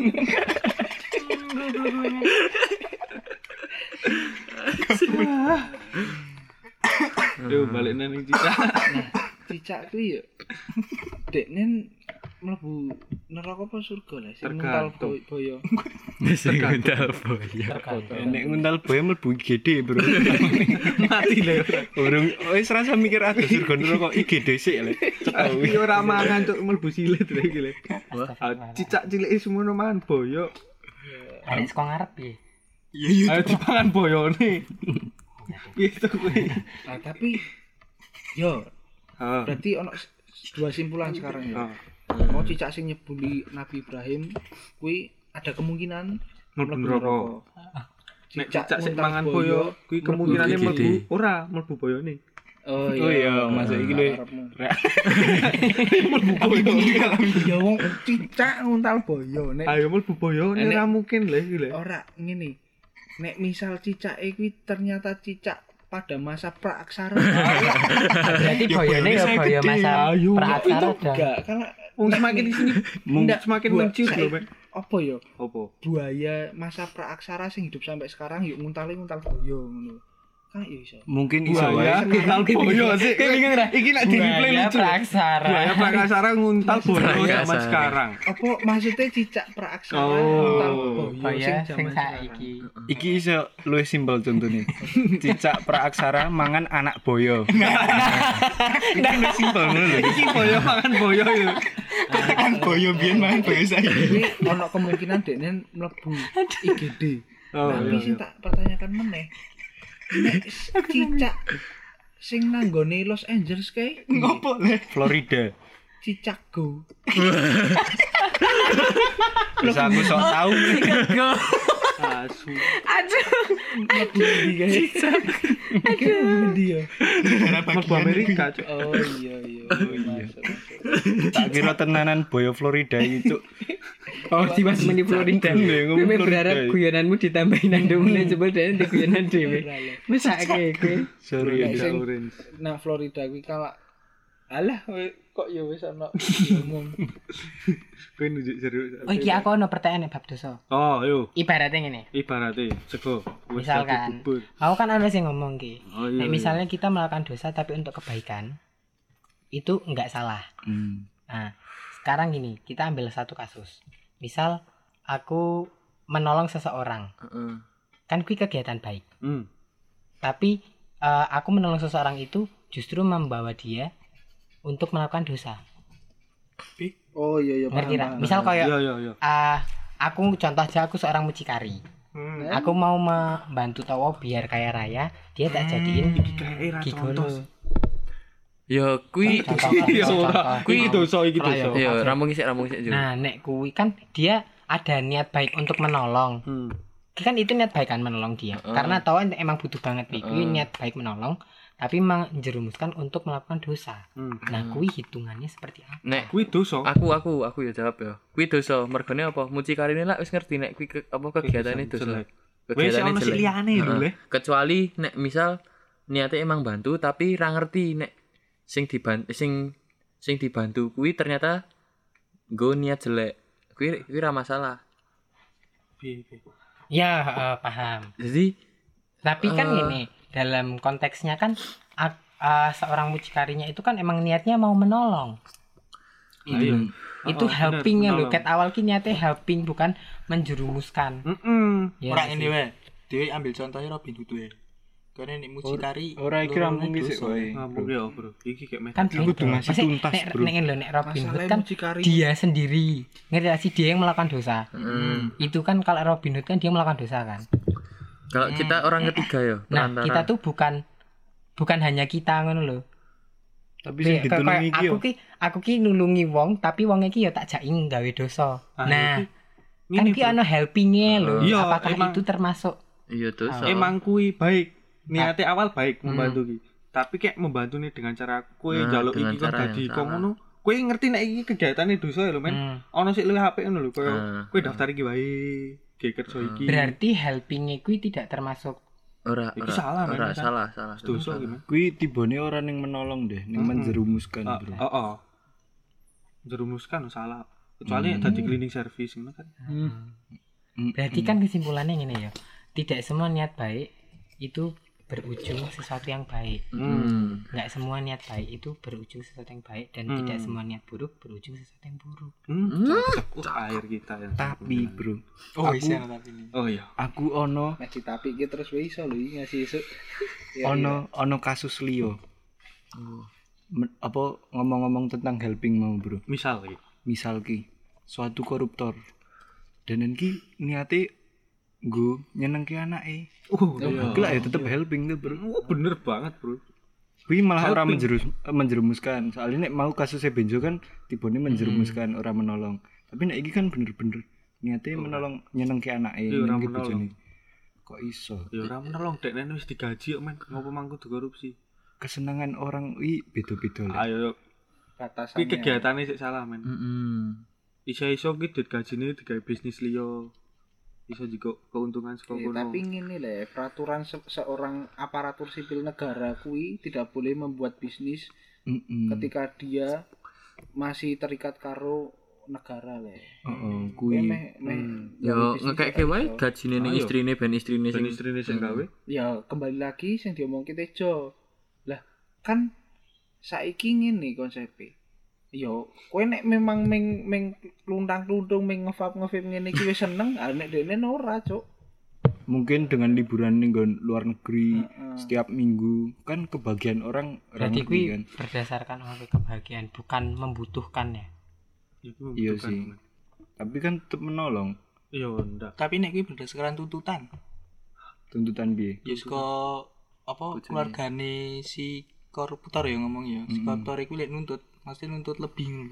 Yo balik nang cicak. Cicak kuwi yo dekne mlebu neraka apa surga lah sing nguntal Tergantung. boy- boyo. Sing nguntal boyo. Nek nguntal boy mlebu I G D bro. Mati lho. Urung wis rasa mikir ada surga neraka I G D sik le. Iki ora mangan cuk mlebu silet lho iki lho. Ah, cicak cilik semono mangan boyo. Arek saka ngarep piye? Iya iya. Ayo dipangan boyone. Piye to kuwi? Nah, tapi yo Heeh. berarti ono s- dua simpulan sekarang ya. Heeh. Mau cicak sing nyebuli Nabi Ibrahim kuwi ada kemungkinan Mlebu mlebu neraka. neraka. Nek cicak sing nguntal mangan boyo kuwi mlebu kemungkinane I G D. mlebu ora mlebu boyone. Oh Oh iya, masuk iki lho. Mlebu boyo. Ya wong cicak nguntal boyo nek Ayo mlebu boyone Nek- ora mungkin lho iki lho. ora ngene. Nek misal cicake kuwi ternyata cicak pada masa praaksara. Berarti boyone ya boyo masa Ayo, praaksara itu dong. enggak karena Wong semakin di sini Nggak, semakin buat menciut saya- lho, Mek. apa ya? Apa? Buaya masa praaksara sing hidup sampai sekarang yuk nguntale nguntal boyo ngono. Kan ya iso. Mungkin iso Buaya wae. nguntal boyo sih. Kayak bingung dah. Iki nak di replay Buaya lucu. praaksara. Buaya prakasara nguntal boyo zaman Prakasara. sekarang. Apa maksudnya cicak praaksara Oh. nguntal boyo Boyo sing sing zaman sekarang. saiki. Iki iso luwih simpel contohnya. Cicak praaksara mangan anak boyo. Iki luwih simpel ngono lho. Iki boyo mangan boyo yo. Tekan boyo biyen mangan boyo saiki. Jadi ono kemungkinan dekne mlebu I G D. Oh, Tapi iya, sing iya. tak pertanyakan meneh. Nek cicak sing nanggone Los Angeles kae Ngopo le? Florida. cicak go. Bisa aku sok tahu. Asu. Mlebu ndi kae? Cicak. Aduh. Ndi ya? Negara Mlebu bagian Amerika, Cuk. Oh iya iya. Oh iya. Tak kira tenanan boyo Florida itu. Oh, si Mas meni Florida. Iya, ngomong Kowe Florida. berharap guyonanmu ditambahin nang ndumne jebul dhewe ndek guyonan dhewe. Mesake kowe. Sorry Nek ya. sing Orange. nah Florida kuwi kala alah we- kok ya wis ono ngomong. Kowe nunjuk serius. Oh, iki aku ono pertanyaan bab dosa. Oh, yo. Ibaratnya ngene. Ibaratnya sego wis Misalkan, dadi bubur. aku kan ada sing ngomong ki. Oh, iya, Nek iya. misalnya kita melakukan dosa tapi untuk kebaikan, itu enggak salah. Hmm. Nah, sekarang gini, kita ambil satu kasus. Misal aku menolong seseorang, Heeh. kan kuwi kegiatan baik. Hmm. Tapi eh, aku menolong seseorang itu justru membawa dia untuk melakukan dosa. Oh iya iya Ngerti paham, ra? paham. Misal kayak Iya, iya, iya. ah, aku contoh aja aku seorang mucikari. Hmm. Aku mau membantu Towo biar kaya raya, dia tak jadiin Kayak ra gigolo. contoh. Ya kuwi Contoh, Iya, contoh, ora. contoh. Kuwi dosa iki Kalau dosa. ya rampung sik rampung sik. Ju. Nah, nek kuwi kan dia ada niat baik untuk menolong. Hmm. Kan itu niat baik kan menolong dia. Heeh. Karena Towo emang butuh banget nih. Kuwi Heeh. niat baik menolong, tapi menjerumuskan untuk melakukan dosa. Hmm. Nah, kuwi hitungannya seperti apa? Nek Kuwi dosa. aku aku aku ya jawab ya. Kuwi dosa mergone apa? Mucikarine lah wis ngerti nek kuwi ke, apa kegiatane dosa. Jelek. Wis Kegiatane ono sik jelek. liyane lho, Heeh. Le. Kecuali nek misal niate emang bantu tapi ra ngerti nek sing diban sing sing dibantu kuwi ternyata nggo niat jelek. Kuwi kuwi ra masalah. Piye, piye. Ya, eh, paham. Jadi Tapi kan Eh. gini, dalam konteksnya kan ak- eh, seorang mucikarinya itu kan emang niatnya mau menolong. Ayo. Itu Oh, bener, helpingnya loh. menolong. Ket awal ki niatnya helping bukan menjerumuskan. Heeh. Ya, Ora sih. ini wae. Dhewe ambil contohnya Robin Hood wae. Karena nek mucikari Ora iki rampung iki sik wae. Ngomong ya, Bro. Iki kayak met. Kan Kudu beda. ngasih Maksudnya, tuntas, nek, bro. nek, lho, nek Robin Hood Masalahnya kan mucikari. dia sendiri. Ngerti gak sih dia yang melakukan dosa. hmm. Itu kan kalau Robin Hood kan dia melakukan dosa kan. kalau kita orang ketiga ya, Nah, perantara. kita tuh bukan bukan hanya kita ngono lho. Tapi sing Kayak- ditulungi kayak iki yo. aku ki aku ki nulungi wong tapi wong iki ya tak jaki nggawe dosa. Ah, Nah, iki- kan ngene, ki Bro. ana helpingnya lho. Iya, Apakah emang- itu termasuk Iya dosa. Emang kuwi baik. Niatnya awal baik membantu ki. Tapi kayak membantu nih dengan cara kowe Nah, njaluk dengan iki kan cara dadi yang kok salah. ngono. Kowe ngerti nek iki kegiatane dosa ya lho, men. Hmm. Ono sik luwih apik ngono lho, koyo Ah, kowe daftar iki wae. Ge kerja iki. berarti helpingnya kuwi tidak termasuk. ora Iki ora salah, men, ora kan? salah salah. Dosa salah. iki, men. Kuwi tibone ora ning menolong deh, ning Mm-mm. menjerumuskan, Ah, Bro. Heeh. Jerumuskan salah. Kecuali Hmm. dadi cleaning service ngono kan. Mm, Berarti mm. kan kesimpulannya gini ya. Tidak semua niat baik itu berujung sesuatu yang baik. Hmm. Enggak semua niat baik itu berujung sesuatu yang baik dan Hmm. tidak semua niat buruk berujung sesuatu yang buruk. Hmm. cocok. Uh, air kita yang Tapi, Bro, Oh, Aku- wis ana tapi ini. Oh iya. aku ono Ngasih tapi iki terus wis iso lho iki ngasih isuk. Ya, ono ono kasus liyo. Men- apa ngomong-ngomong tentang helping mau, Bro. Misal iki. Misal ki suatu koruptor dan ki niate nggo nyenengke anake. Oh, Iya. Iku lah ya tetep helping tuh, Bro. Oh, bener banget, Bro. Kuwi malah ora Helping. menjerus menjerumuskan. Soalnya nek mau kasusnya Benjo kan tibone menjerumuskan, ora menolong. Tapi nek iki kan bener-bener niate menolong nyenengke anake, Iya, ora nyenengke menolong. bojone. Kok iso? Ya ora menolong dek nene wis digaji kok, men. Ngopo mangko korupsi? Kesenangan orang wi beda-beda lah. Ayo, yuk. batasannya. Iki kegiatane sik salah, men. Mm-mm. Iso-iso ki duit gajine digawe bisnis liya. iso juga keuntungan saka Eh, kono. tapi ngene lho, peraturan se- seorang aparatur sipil negara kuwi tidak boleh membuat bisnis Heeh. ketika dia masih terikat karo negara le. Heeh, Kuwi kuwi. meh meh Yo gawe bisnis ngekeke gak wae iso. gajine ning Ayo. istrine ben istrine Ben sing istrine sing gawe. Ya kembali lagi sing diomongke Tejo. Lah kan saiki ngene konsepe. Yo kowe nek memang meng meng luntang-luntung meng ngevap ngevip ngene iki wis seneng, ah nek dene ora, Cuk. Mungkin dengan liburan ning nggon luar negeri Heeh. setiap minggu kan kebagian orang orang Berarti negeri kuwi kan. berdasarkan apa kebahagiaan bukan membutuhkan ya. Iku Iya membutuhkan. sih. Tapi kan tetep menolong Iya ndak. Tapi nek kuwi berdasarkan tuntutan. tuntutan piye. Ya saka apa keluargane si koruptor ya ngomong ya. Si koruptor iku lek nuntut, mesti nuntut lebih ngono.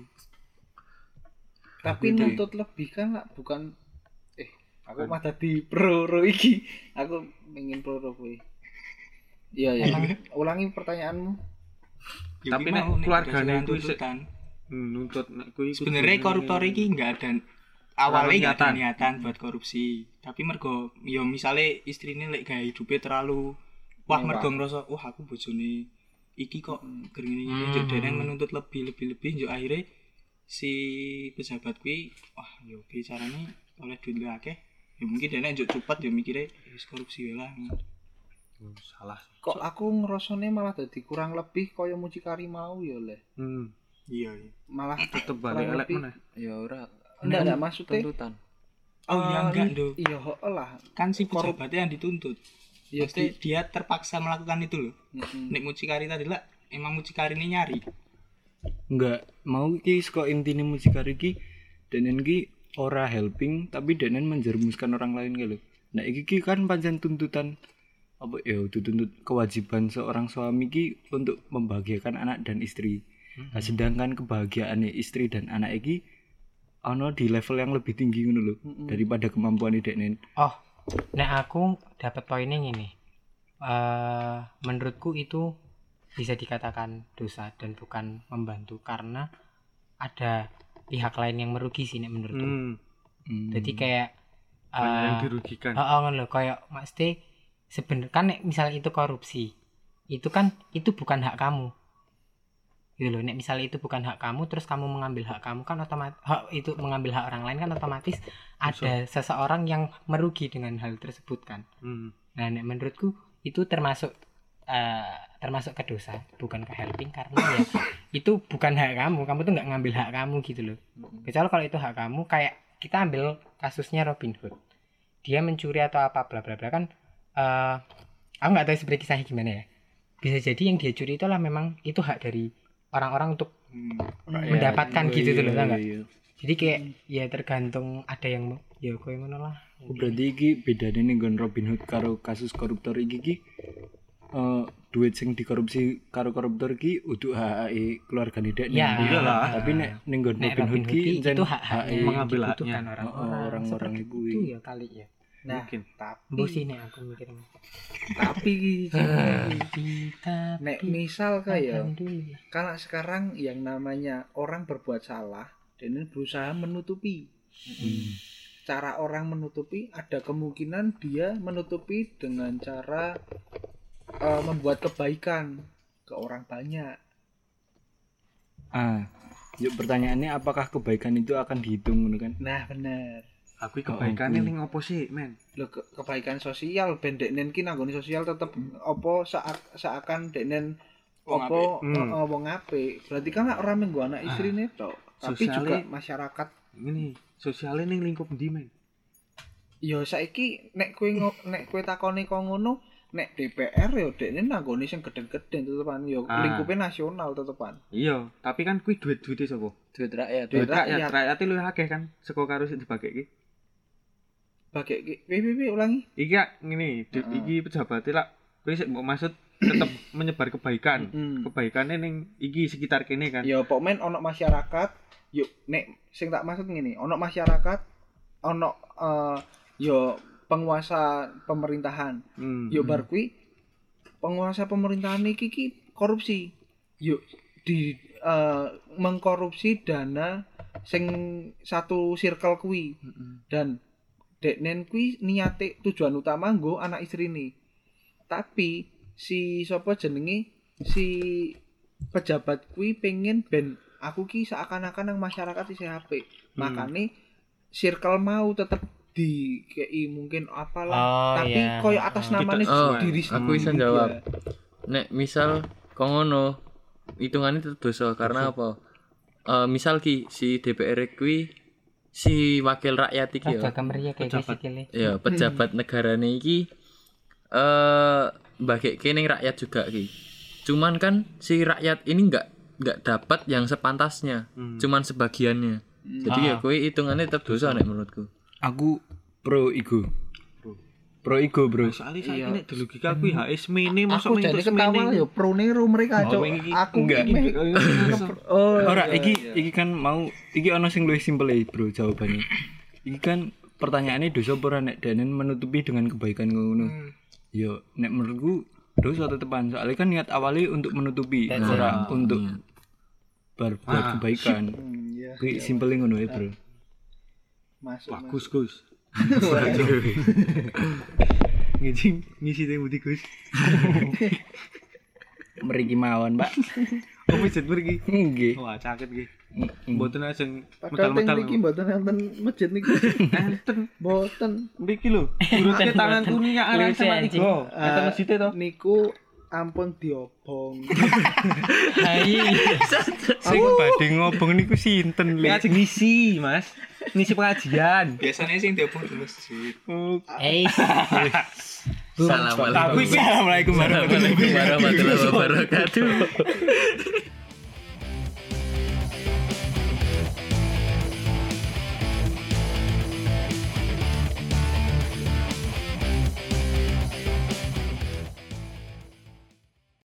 Tapi nuntut lebih kan lah, bukan eh aku mah tadi pro-pro iki. Aku pengen pro-pro kuwi. Iya ya. Ulangi pertanyaanmu. Ya Tapi kuwi nek mau, keluargane berdasarkan kuwi sik- tuntutan. Hmm, nuntut nek kuwi kudu Sebenarnya koruptor iki enggak ada awalnya enggak ada niatan. niatan buat korupsi. Tapi mergo ya misale istrine lek gaya hidupnya terlalu wah Mewah. mergo ngerasa wah aku bojone iki kok gering ini njok dene menuntut lebih lebih lebih njok akhirnya si pejabat kuwi wah yo piye carane oleh duit luwih akeh. Ya mungkin dene njok cepat ya mikire wis korupsi wae lah. Oh, salah. Kok aku ngerasane malah dadi kurang lebih kaya mucikari mau ya le. Hmm, Iya iya. Malah tetep balik kurang elek lebih. meneh. ya ora Enggak enggak maksudnya. tuntutan. Oh iya eh, enggak do. Iya heeh lah. Kan si pejabatnya yang dituntut. Ya Maksudnya dia terpaksa melakukan itu loh. Mm-mm. Nek mucikari tadi lah emang mucikari ini nyari. Enggak, mau iki saka intine mucikari iki denen iki ora helping tapi denen menjerumuskan orang lain gitu. Nah iki ki kan pancen tuntutan apa ya dituntut kewajiban seorang suami ki untuk membahagiakan anak dan istri. Nah, sedangkan kebahagiaan istri dan anak iki ono di level yang lebih tinggi ngono lho daripada kemampuan denen. Oh, nek aku dapat poinnya gini. Eh menurutku itu bisa dikatakan dosa dan bukan membantu karena ada pihak lain yang merugi sih nek menurutku. Hmm, Hmm. Jadi kayak banyak yang eh dirugikan. heeh ngono lho kayak mesti sebenarnya kan nek misalnya itu korupsi. Itu kan itu bukan hak kamu. Gitu loh, nek misalnya itu bukan hak kamu terus kamu mengambil hak kamu kan otomatis hak itu mengambil hak orang lain kan otomatis ada seseorang yang merugi dengan hal tersebut kan. Hmm. Nah, nek menurutku itu termasuk eh, termasuk ke dosa, bukan ke helping karena ya itu bukan hak kamu, kamu tuh nggak ngambil hak kamu gitu loh. Kecuali kalau itu hak kamu, kayak kita ambil kasusnya Robin Hood, dia mencuri atau apa bla bla bla kan, eh aku nggak tahu sebenarnya kisahnya gimana ya. Bisa jadi yang dia curi itulah memang itu hak dari orang-orang untuk mendapatkan gitu tuh loh, tau nggak? Iya. Jadi kayak ya tergantung ada yang ya kowe ngono lah. Oh, berarti iki bedane ning nggon Robin Hood karo kasus koruptor iki ki eh duit sing dikorupsi karo koruptor ki udah hak keluargane dekne. Ya, iyalah. Tapi nek ning nggon Nek Robin Hood ki itu jan hak hak haknya mengambil dibutuhkan haknya. orang-orang. Oh, orang-orang Seperti iku. itu ya kali ya. Nah, Mungkin. tapi Bu sih nek aku mikir. tapi Kita nek misal kayak alhamdulillah. karena sekarang yang namanya orang berbuat salah dan berusaha menutupi. Cara orang menutupi ada kemungkinan dia menutupi dengan cara eh, membuat kebaikan ke orang banyak. Ah, yuk pertanyaannya apakah kebaikan itu akan dihitung ngono kan? Nah, bener. Aku kebaikane ning opo sih, men? Lho ke- kebaikan sosial ben deknen ki nanggone sosial tetep apa saak seakan deknen Wong apa apik. Hmm. heeh, wong apik. Berarti kan ora menggo anak istrine tok, tapi sosiale- juga masyarakat. Ini sosialnya ning lingkup ndi, men? Ya saiki nek kowe ngo- nek kowe takone kok ngono, nek D P R ya dekne nanggone sing gedhen-gedhen tetepan ya Ah. lingkupe nasional tetepan. Iya, tapi kan kuwi duit-duite sapa? Duit rakyat. Duit Duit rakyat, rakyat. rakyate luwih akeh kan saka karo sing dibageke. Bagi P P P ulangi. Iki ya ngene, du- Heeh. iki pejabatnya lah kowe sik mbok maksud tetep menyebar kebaikan. Hmm. Kebaikane ning iki sekitar kene kan. Ya pokoknya ono masyarakat, yuk nek sing tak maksud ngene, ono masyarakat, ono eh yo penguasa pemerintahan. Hmm. Yo bar kuwi penguasa pemerintahan iki ki korupsi. Yuk di eh, mengkorupsi dana sing satu circle kuwi dan deknen kuwi niate tujuan utama nggo anak istrine. Tapi si sapa jenenge si pejabat kuwi pengen ben aku ki seakan-akan nang masyarakat isih apik. Hmm. Makane circle mau tetep di kei mungkin apalah Oh, tapi iya. koyo atas namanya Oh, diri aku bisa sendiri. jawab. Nek misal kok ngono, hitungannya tetep dosa karena apa? Eh misal ki si D P R kuwi si wakil rakyat iki ya. Agak kemeriah kayak gitu sikile. Ya, pejabat negarane iki eh mbagekke ning rakyat juga ki. Cuman kan si rakyat ini enggak enggak dapat yang sepantasnya, cuman sebagiannya. Jadi ya kowe hitungannya tetep dosa nek menurutku. Aku pro igo. Pro igo, Bro. Soalnya saya nek logika kuwi H S mene Aku masuk jadi mentus ketawa mene. yo pro nero mereka Oh, cok. iki- Aku enggak. meh- Oh, Ora, iki iki kan mau iki ono sing luwih simpel e, Bro, jawabannya. Iki kan pertanyaannya dosa apa ora nek denen menutupi dengan kebaikan ngono. Yo, nek menurutku dosa tetepan. Soalnya kan niat awalnya untuk menutupi, ora untuk berbuat kebaikan. iya. Kuwi simpel ngono ya, Bro. Masuk. Bagus, Gus. Ngisi ngisi teh budi Gus. Mriki mawon, Pak. Oh, pijet pergi. Nggih. Wah, caket iki. Mboten ajeng Padahal teng metal-metal. niki mboten enten masjid niki. Enten. Mboten. Mriki lho. Urutke tangan kuning aran sama tiga. Enten masjid to. Niku ampun diobong. Hai. Sing badhe ngobong niku sinten, Lek Le? ajeng ngisi, Mas. Ngisi pengajian. Biasanya sing diobong di masjid. Eh. Assalamualaikum. Assalamualaikum warahmatullahi Warahmatullahi wabarakatuh.